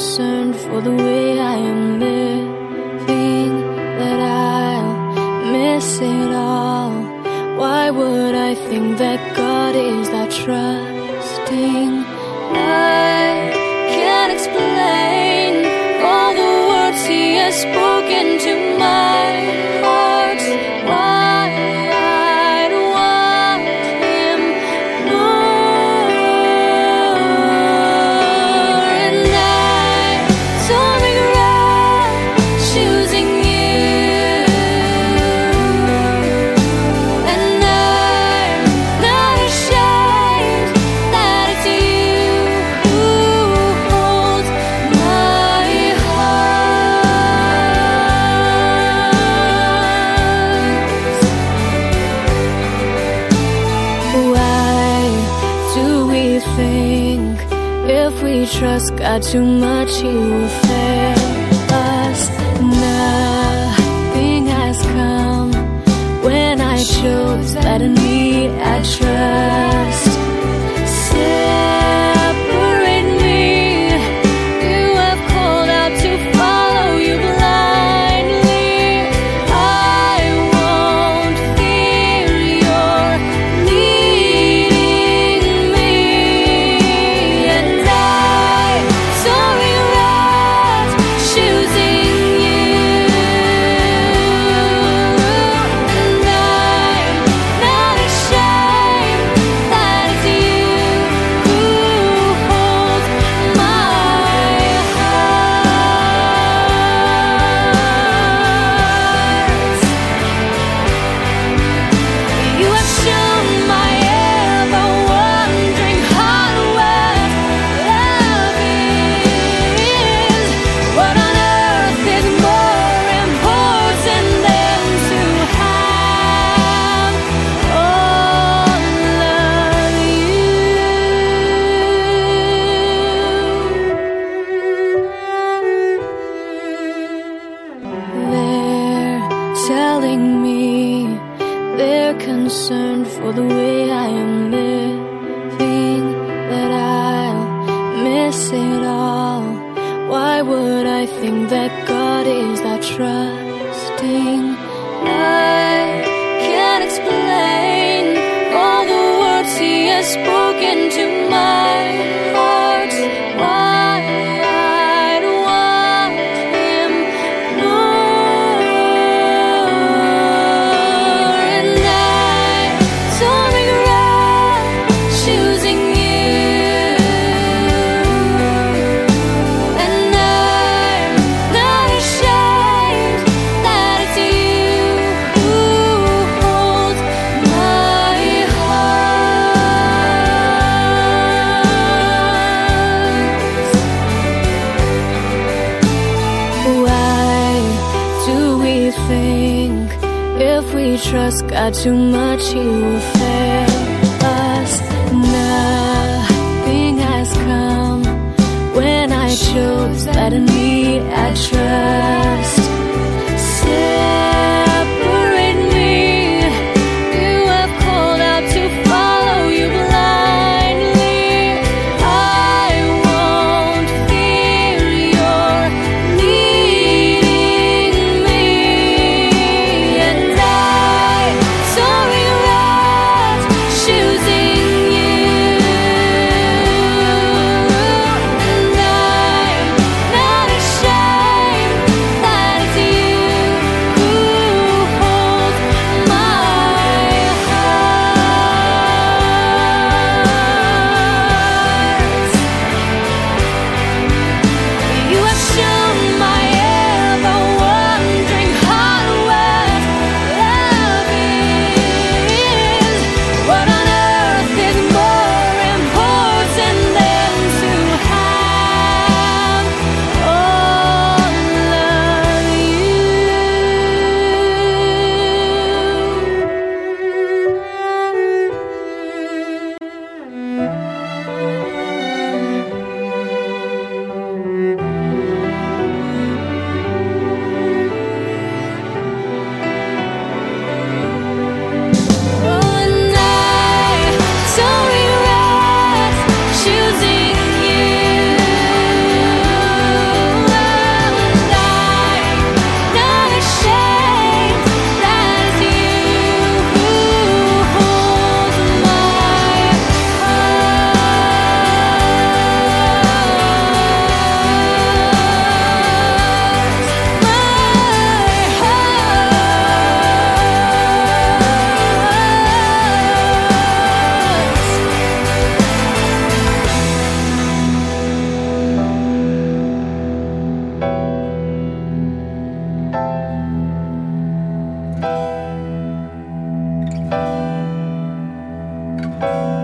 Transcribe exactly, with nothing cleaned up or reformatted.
concerned for the way I am living, that I'll miss it all. Why would I think that God is that trusting? I can't explain all the words He has spoken to my heart. Why I'd want Him more, and I don't regret choosing You, and I'm not ashamed that it's You who holds my heart. Why do we think if we trust God too much He will fail us? Nothing has come when I chose that in me I trust. Separate me. You have called out to follow You blindly. I won't fear You're leading me, and I don't regret choosing You, and I'm not ashamed that it's You who holds my heart. You have shown my ever-wondering heart where love is. What on earth is more important than to have all of You? They're telling me they're concerned for the way I am living, that I'll miss it all. Why would I think that God is that trusting? I can't explain all the words He has spoken to my heart. Why I'd want Him more, and I don't regret choosing You, and I'm not ashamed that it's You who holds my heart. Why do we think if we trust God too much He will fail us? Nothing has come when I chose that in me I trust. Separate me. You have called out to follow You blindly. I won't fear You're leading me, and I don't regret choosing You, and I'm not ashamed that you.